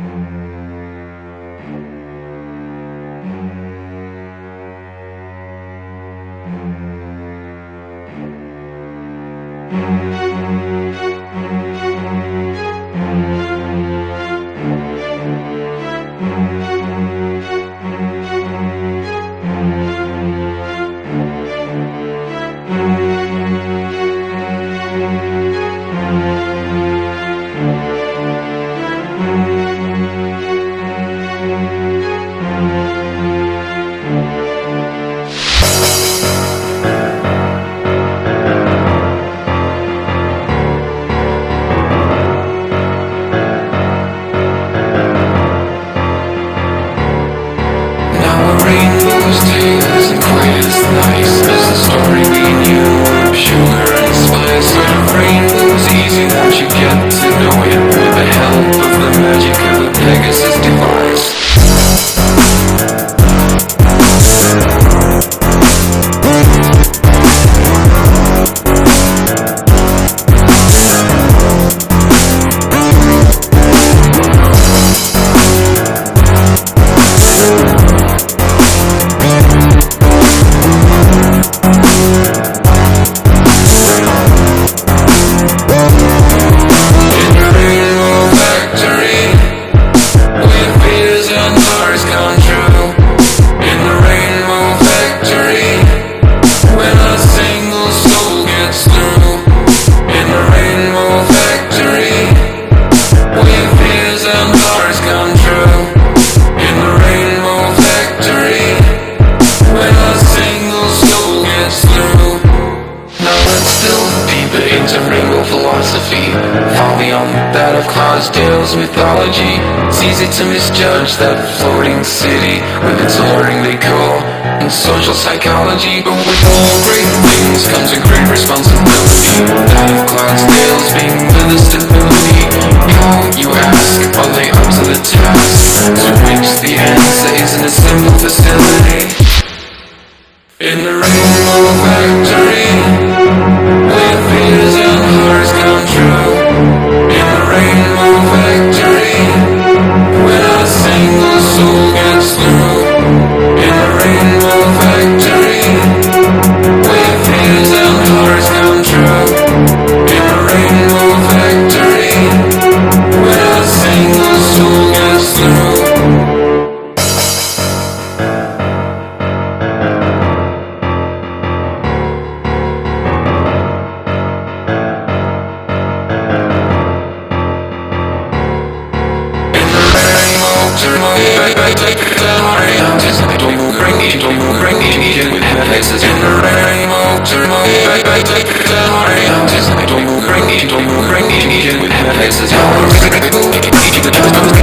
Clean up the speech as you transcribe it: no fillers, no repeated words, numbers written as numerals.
Mythology. It's easy to misjudge that floating city with its alluring decor and social psychology. But with all great things comes a great responsibility. That of Clydesdales being with the stability. How, you ask, are they up to the task? To which the answer isn't a simple facility. In the rainbow factory, where fears and hearts come true. In the rainbow factory, when a single soul gets through. In the rainbow factory, where fears and hearts come true. In the rainbow factory, when a single soul gets through. Places